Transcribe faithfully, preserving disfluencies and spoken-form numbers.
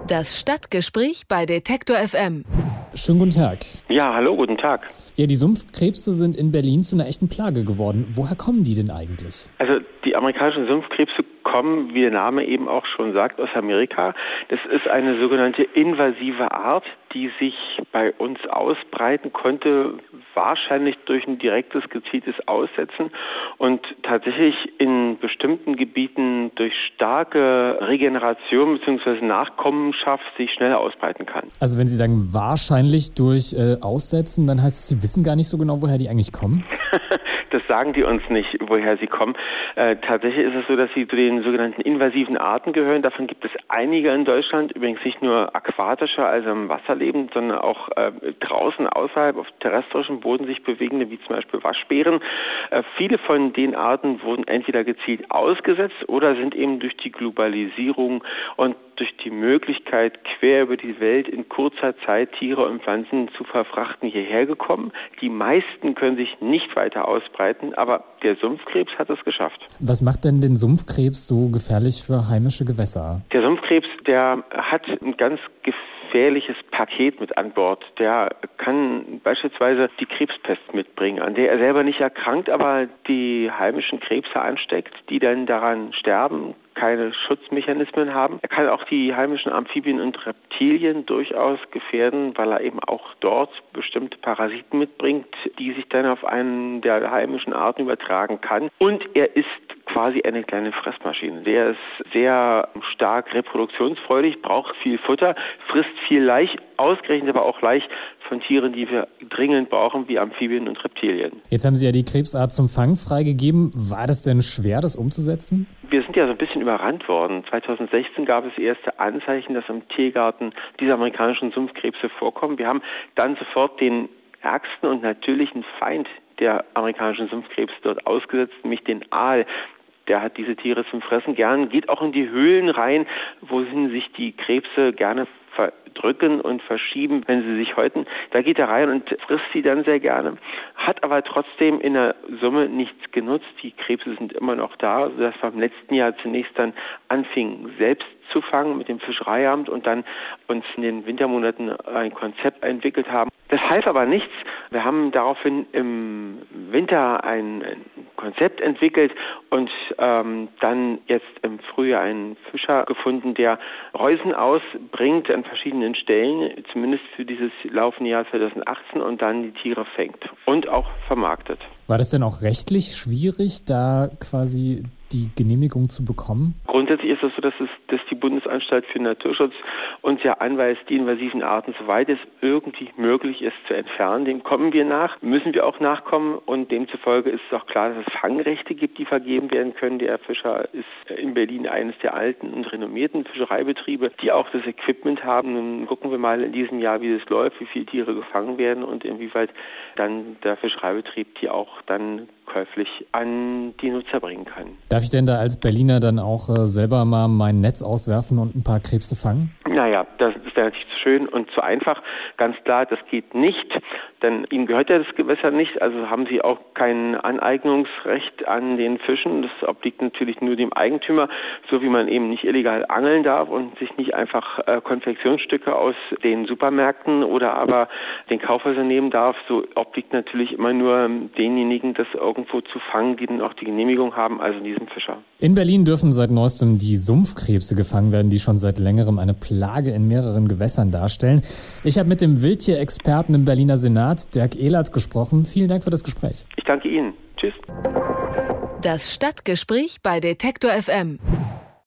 Das Stadtgespräch bei Detektor F M. Schönen guten Tag. Ja, hallo, guten Tag. Ja, die Sumpfkrebse sind in Berlin zu einer echten Plage geworden. Woher kommen die denn eigentlich? Also die amerikanischen Sumpfkrebse kommen, wie der Name eben auch schon sagt, aus Amerika. Das ist eine sogenannte invasive Art, die sich bei uns ausbreiten konnte, wahrscheinlich durch ein direktes, gezieltes Aussetzen und tatsächlich in bestimmten Gebieten durch starke Regeneration bzw. Nachkommenschaft sich schneller ausbreiten kann. Also wenn Sie sagen wahrscheinlich durch äh, Aussetzen, dann heißt es, Sie wissen gar nicht so genau, woher die eigentlich kommen? Das sagen die uns nicht, woher sie kommen. Äh, tatsächlich ist es so, dass sie zu den sogenannten invasiven Arten gehören. Davon gibt es einige in Deutschland, übrigens nicht nur aquatische, also im Wasser lebend, sondern auch äh, draußen außerhalb auf terrestrischem Boden sich bewegende, wie zum Beispiel Waschbären. Äh, viele von den Arten wurden entweder gezielt ausgesetzt oder sind eben durch die Globalisierung und durch die Möglichkeit, quer über die Welt in kurzer Zeit Tiere und Pflanzen zu verfrachten, hierher gekommen. Die meisten können sich nicht weiter ausbreiten, aber der Sumpfkrebs hat es geschafft. Was macht denn den Sumpfkrebs so gefährlich für heimische Gewässer? Der Sumpfkrebs, der hat ein ganz gefährliches Paket mit an Bord. Der kann beispielsweise die Krebspest mitbringen, an der er selber nicht erkrankt, aber die heimischen Krebse ansteckt, die dann daran sterben, keine Schutzmechanismen haben. Er kann auch die heimischen Amphibien und Reptilien durchaus gefährden, weil er eben auch dort bestimmte Parasiten mitbringt, die sich dann auf einen der heimischen Arten übertragen kann. Und er ist quasi eine kleine Fressmaschine. Der ist sehr stark reproduktionsfreudig, braucht viel Futter, frisst viel Laich, ausgerechnet aber auch Laich von Tieren, die wir dringend brauchen, wie Amphibien und Reptilien. Jetzt haben Sie ja die Krebsart zum Fang freigegeben. War das denn schwer, das umzusetzen? Wir sind ja so ein bisschen überrannt worden. zweitausendsechzehn gab es erste Anzeichen, dass im Tiergarten diese amerikanischen Sumpfkrebse vorkommen. Wir haben dann sofort den ärgsten und natürlichen Feind der amerikanischen Sumpfkrebse dort ausgesetzt, nämlich den Aal. Der hat diese Tiere zum Fressen gern, geht auch in die Höhlen rein, wohin sich die Krebse gerne verdrücken und verschieben, wenn sie sich häuten. Da geht er rein und frisst sie dann sehr gerne, hat aber trotzdem in der Summe nichts genutzt. Die Krebse sind immer noch da, sodass wir im letzten Jahr zunächst dann anfingen, selbst zu fangen mit dem Fischereiamt und dann uns in den Wintermonaten ein Konzept entwickelt haben. Das half aber nichts. Wir haben daraufhin im Winter ein Konzept entwickelt und ähm, dann jetzt im Frühjahr einen Fischer gefunden, der Reusen ausbringt an verschiedenen Stellen, zumindest für dieses laufende Jahr zweitausendachtzehn, und dann die Tiere fängt und auch vermarktet. War das denn auch rechtlich schwierig, da quasi die Genehmigung zu bekommen? Grundsätzlich ist es so, dass, es, dass die Bundesanstalt für Naturschutz uns ja anweist, die invasiven Arten, soweit es irgendwie möglich ist, zu entfernen. Dem kommen wir nach, müssen wir auch nachkommen, und demzufolge ist es auch klar, dass es Fangrechte gibt, die vergeben werden können. Der Fischer ist in Berlin eines der alten und renommierten Fischereibetriebe, die auch das Equipment haben. Nun gucken wir mal in diesem Jahr, wie das läuft, wie viele Tiere gefangen werden und inwieweit dann der Fischereibetrieb die auch dann käuflich an die Nutzer bringen kann. Darf ich denn da als Berliner dann auch äh, selber mal mein Netz auswerfen und ein paar Krebse fangen? Naja, das ist ja natürlich zu schön und zu einfach. Ganz klar, das geht nicht, denn Ihnen gehört ja das Gewässer nicht, also haben Sie auch kein Aneignungsrecht an den Fischen. Das obliegt natürlich nur dem Eigentümer, so wie man eben nicht illegal angeln darf und sich nicht einfach äh, Konfektionsstücke aus den Supermärkten oder aber den Kaufhäusern nehmen darf. So obliegt natürlich immer nur denjenigen, das irgendwo zu fangen, die dann auch die Genehmigung haben, also diesem Fischer. In Berlin dürfen seit neuestem die Sumpfkrebse gefangen werden, die schon seit längerem eine Plage in mehreren Gewässern darstellen. Ich habe mit dem Wildtierexperten im Berliner Senat, Dirk Ehlert, gesprochen. Vielen Dank für das Gespräch. Ich danke Ihnen. Tschüss. Das Stadtgespräch bei Detektor F M.